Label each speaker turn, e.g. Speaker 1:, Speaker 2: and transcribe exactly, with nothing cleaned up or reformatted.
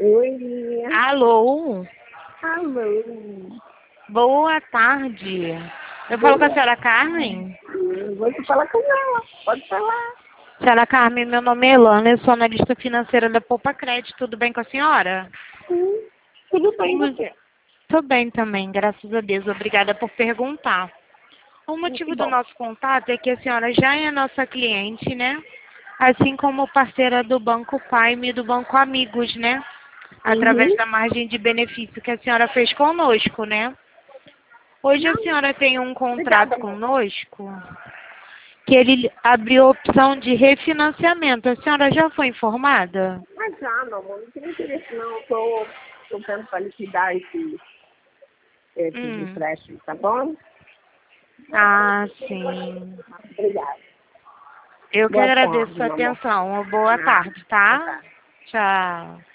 Speaker 1: Oi.
Speaker 2: Alô?
Speaker 1: Alô.
Speaker 2: Boa tarde. Eu falo com a
Speaker 1: Boa.
Speaker 2: senhora Carmen?
Speaker 1: Você fala com ela. Pode falar.
Speaker 2: Senhora Carmen, meu nome é Elana, eu sou analista financeira da Poupa Crédito. Tudo bem com a senhora?
Speaker 1: Sim. Tudo bem, você?
Speaker 2: Tudo bem também, graças a Deus. Obrigada por perguntar. O motivo
Speaker 1: Que
Speaker 2: do
Speaker 1: bom.
Speaker 2: nosso contato é que a senhora já é nossa cliente, né? Assim como parceira do Banco Prime e do Banco Amigos, né? Através
Speaker 1: Uhum.
Speaker 2: da margem de benefício que a senhora fez conosco, né? Hoje a
Speaker 1: Não,
Speaker 2: senhora tem um contrato
Speaker 1: obrigada, não.
Speaker 2: conosco que ele abriu a opção de refinanciamento. A senhora já foi informada?
Speaker 1: Mas já, meu amor, não tem interesse, não. Eu tô, tô vendo para liquidar esse, esses
Speaker 2: Hum.
Speaker 1: empréstimos, tá bom?
Speaker 2: Ah, sim.
Speaker 1: Obrigada.
Speaker 2: Eu que
Speaker 1: Boa
Speaker 2: agradeço
Speaker 1: tarde,
Speaker 2: sua
Speaker 1: meu amor.
Speaker 2: atenção. Uma boa
Speaker 1: Ah,
Speaker 2: tarde,
Speaker 1: boa
Speaker 2: tá?
Speaker 1: tarde.
Speaker 2: Tchau.